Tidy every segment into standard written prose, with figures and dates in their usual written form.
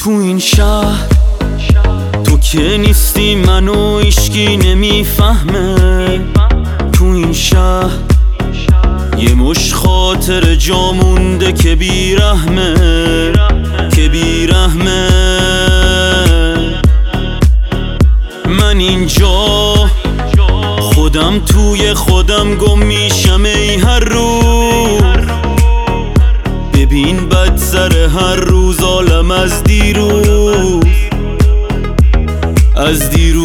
تو این شهر تو که نیستی منو هیچکی نمیفهمه. تو این شهر یه مش خاطر جا مونده که بیرحمه، که بیرحمه. من اینجا خودم توی خودم گم میشم ای هر روز. ببین بد سر هر روز عالم از دیروز، از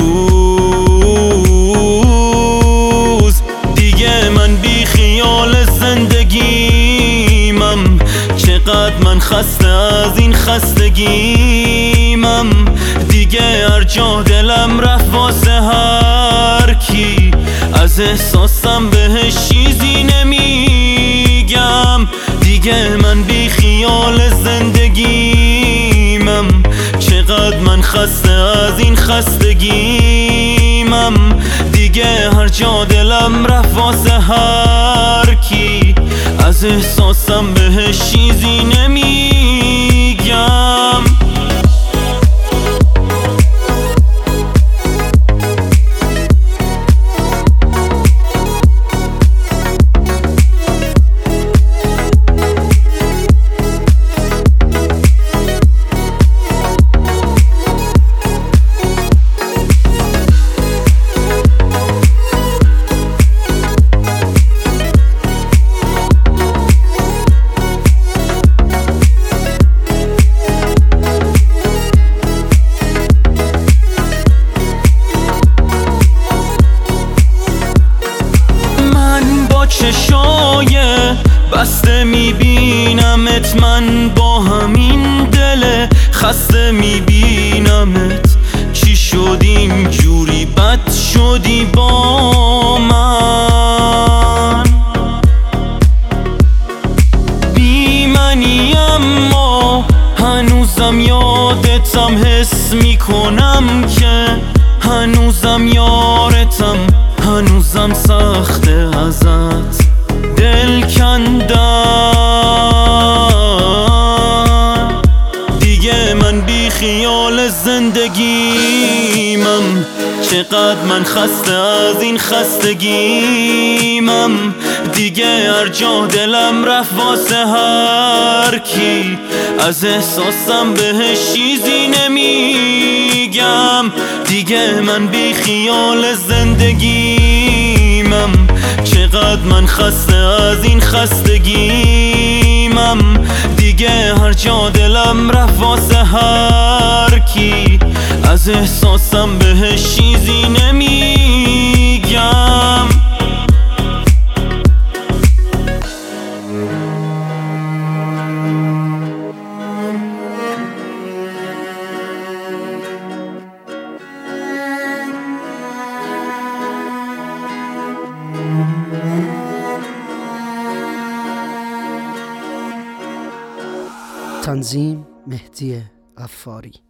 دیروز. دیگه من بی خیال زندگیمم، چقدر من خسته از این خستگیمم. دیگه هر جا دلم رفت واسه هر کی، از احساسم بهش چیزی نمیگم. دیگه من بی خیال زندگیمم، چقدر من خسته از این خستگیمم. دیگه هر جا دلم رفت واسه هر کی، از احساسم بهش چیزی نمیگم. چشای بسته میبینمت، من با همین دل خسته میبینمت. چی شد اینجوری بد شدی با من؟ بی منی اما هنوزم یادتم، حس میکنم که هنوزم یارتم، هنوزم سخته ازت دل کندن. دیگه من بی خیال زندگیمم، چقدر من خسته از این خستگیمم. دیگه هر جا دلم رفت واسه هر کی، از احساسم بهش چیزی نمیگم. دیگه من بی خیال زندگیمم، چقدر من خسته از این خستگیمم. دیگه هر جا دلم رفت واسه هر کی، از احساسم بهش چیزی نمیگم. تنظیم مهدی غفاری.